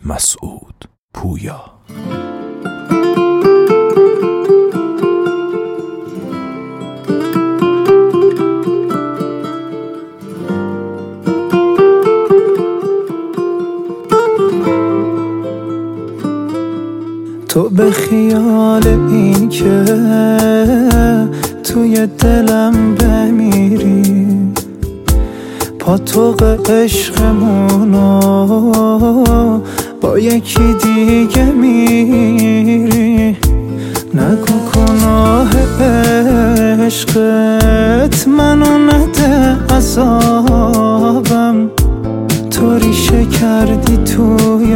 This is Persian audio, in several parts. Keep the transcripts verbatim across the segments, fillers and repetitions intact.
مسعود پویا. تو به خیال این که توی دلم بمیری، پاتوق عشقمونو با یکی دیگه میری. نگو گناه عشقت منو نده عذابم، تو ریشه کردی توی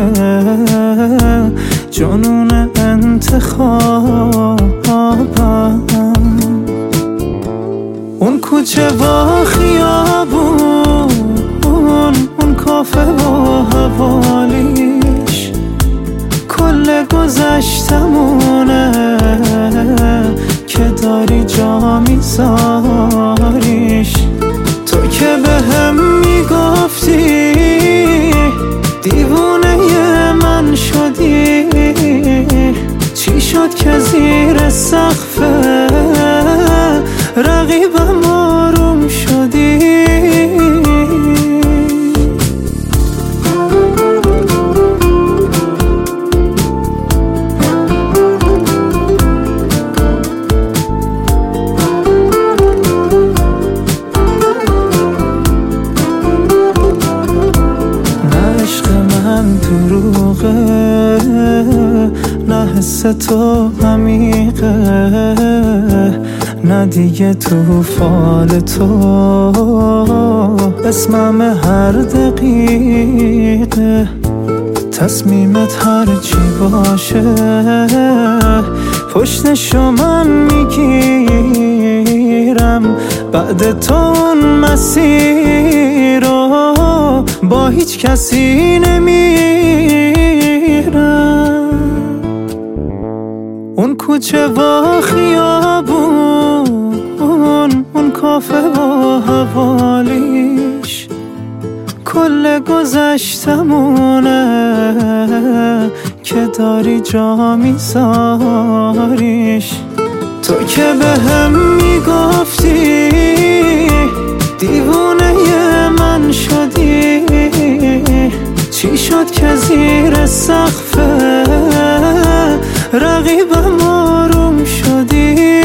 جنون انتخابم. اون کوچه و خیابون، اون کافه و حوالیش، کل گذشتمونه که داری جا میذاریش. تو که به هم میگفتی دیوونه من شدی، چی شد که زیر سقف رقیبم آروم شدی؟ نه حس تو عمیقه، نه دیگه تو فال تو اسمم هر دقیقه. تصمیمت هر چی باشه پشتشو من میگیرم. بعد تو اون مسیر رو با هیچ کسی نمیرم. اون کوچه و خیابون، اون کافه و حوالیش، کل گذشتمونه که داری جا میذاریش. تو که به هم میگفتی دیوونه من شدی، چی شد که زیر سقف رقیبم آروم شدی؟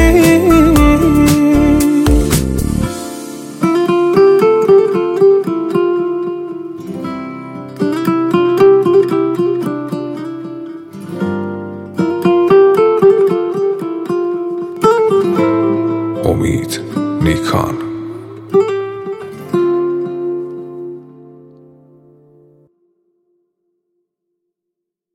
امید نیکان.